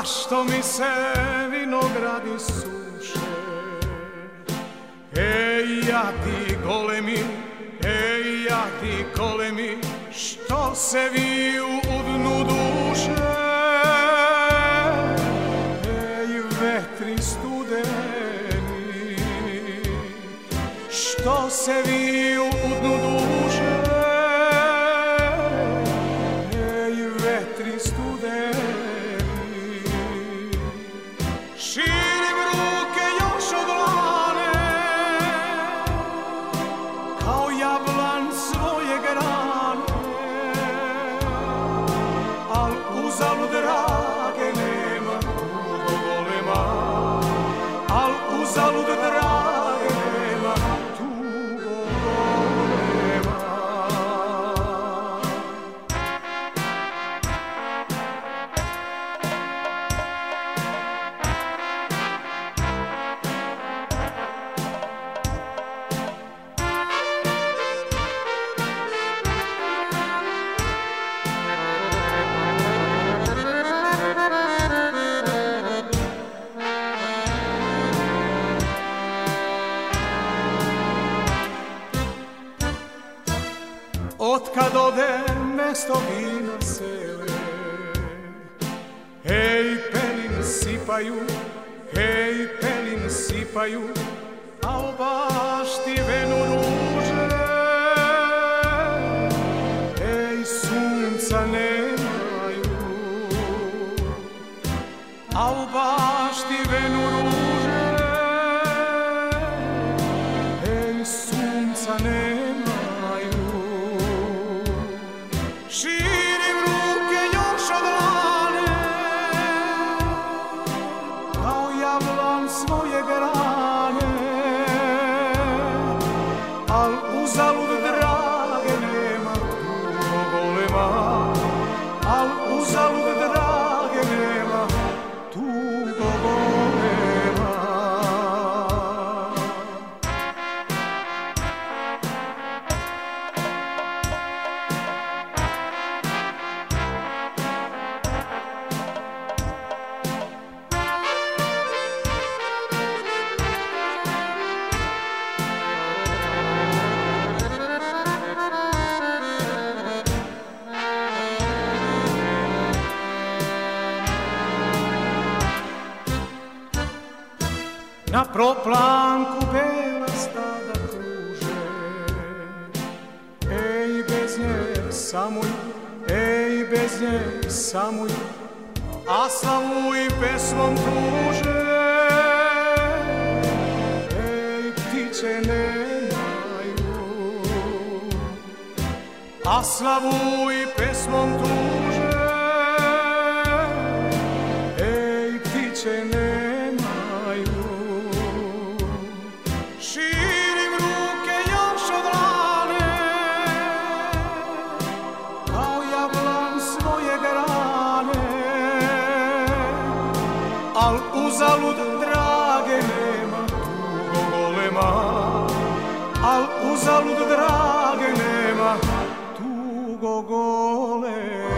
zašto mi se vinogradi suše? Ej, ja ti golemi, ej, ja ti golemi, što se viju u dnu duše? Ej, vetri studeni, što se viju u dnu duše? Ej, vetri studeni, širim ruke još od lane, kao jablan svoje grane, al uzalud drage nema tugo golema, al uzalud drage nema tugo golema. Otkad ode mesto vina sele, hej, pelin sipaju, hej, pelin sipaju, a u bašti venu ruže. Hej, sunca nemaju, a u bašti venu ruže. Hej, sunca nemaju, širim ruke još od lane, kao jablan svoje grane, al uzalud drage nema tugo golema, al uzalud drage nema tugo golema. Na proplanku bela stada kruže, ej, bez nje samuj, ej, bez nje samuj, a slavu i pesmom tuže. Ej, ptiće nemaju, a slavu i pesmom tuže. Ej, ptiće nemaju, širim ruke još od lane, kao jablan svoje grane, al uzalud drage nema tugo golema, al uzalud drage nema tugo golema.